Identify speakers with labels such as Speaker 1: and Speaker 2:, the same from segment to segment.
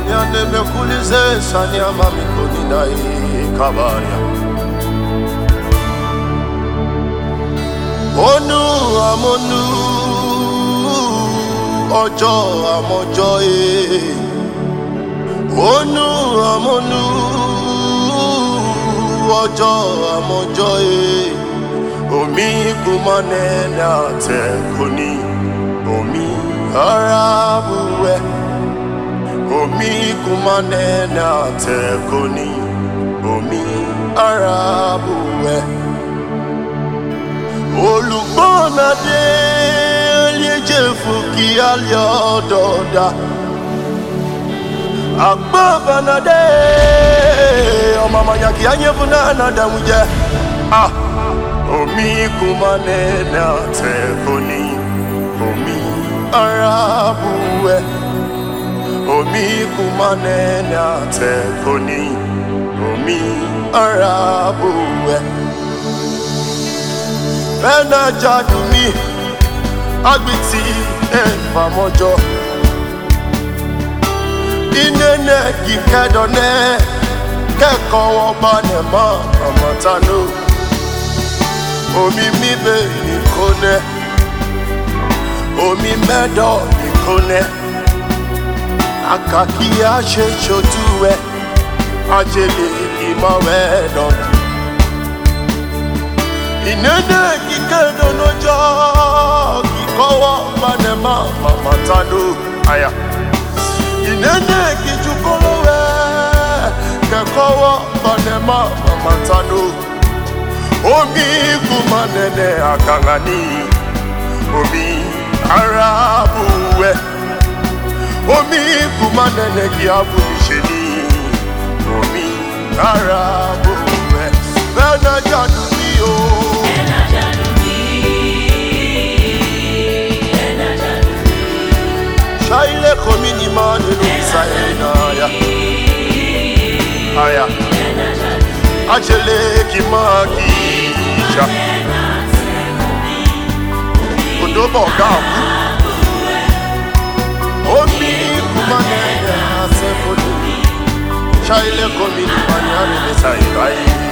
Speaker 1: Yande me kulize sanya mami konina kabaria. Onu amonu ojo amojo Onu amonu ojo amojo Omi kumane na te koni Omi arabuwe Omi kumane na te koni Omi arabuwe Olùgbọ́nà dé liéjé fúkì alẹ́ ọ̀dọ̀ọ̀dá Àgbọ́bànà dé ọmọ mayaki ayé fún náà dáhùn jẹ́ Omi kumane na te koni Omi arabuwe Omi kumane na te koni Omi arabuwe Bena jadumi agbiti famojo Inene kikedone keko wobane ma amatano Omi mibe nikone Omi medo nikone Akaki ashe chotuwe Ajele imawe dona Inene kikedo nojo kikowo banema mamatano aya Inene kijukolowe kekowo banema mamatano Omi kumanene akangani Omi arabuwe Omi kumanene kiabu nisheni Omi arabuwe Bena jadumi o Shaile komini mane lusa ya Aya Ajele kimagisha Kudobo gamu Omi kumanene asefolu Shaile komini mane lusa ya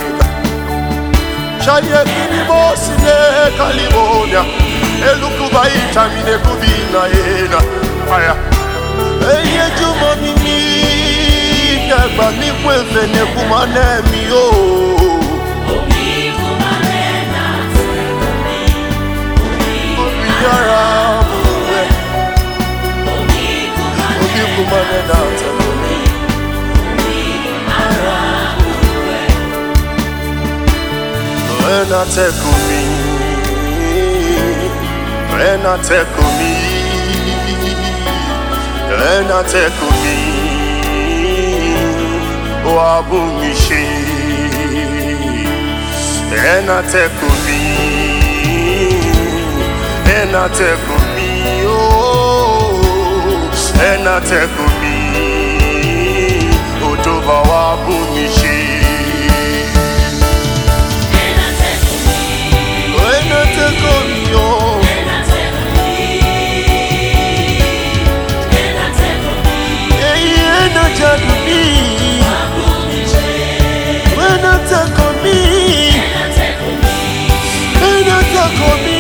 Speaker 1: Shaile kini bosine kalibonia Elukuba itamine kubina ena Aya Eye jumo mimi Kegba mi kwefe ne kumane mi o
Speaker 2: Omi kumane na tekoni
Speaker 1: Omi arabuwe
Speaker 2: Omi
Speaker 1: kumane na tekoni
Speaker 2: Omi arabuwe
Speaker 1: Ena tekoni Ena tekoni Ena tekoni Wabumishi Ena tekoni Ena tekoni Ena tekoni Otoba wabumishi
Speaker 2: Ena tekoni
Speaker 1: Ena tekoni Jadumi When I take on me When I take on me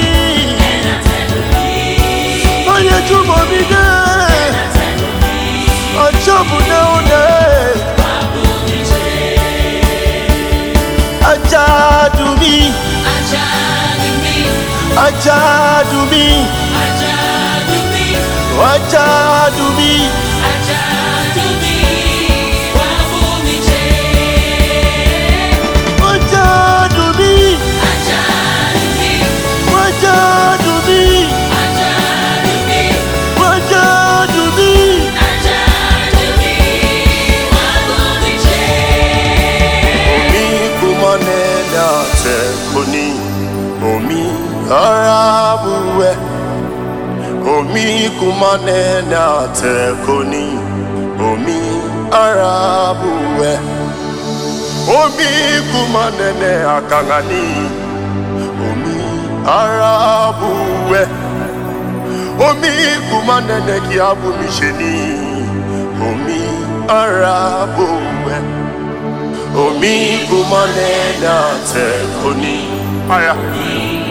Speaker 1: When you do mommy there I jump down there Ajadumi Ajadumi Ajadumi Omi arabuwe Omi kumane na tekoni Omi arabuwe Omi kumane ne akangani Omi arabuwe Omi kumane ne kiabu misheni Omi arabuwe omi kumanena tekoni aya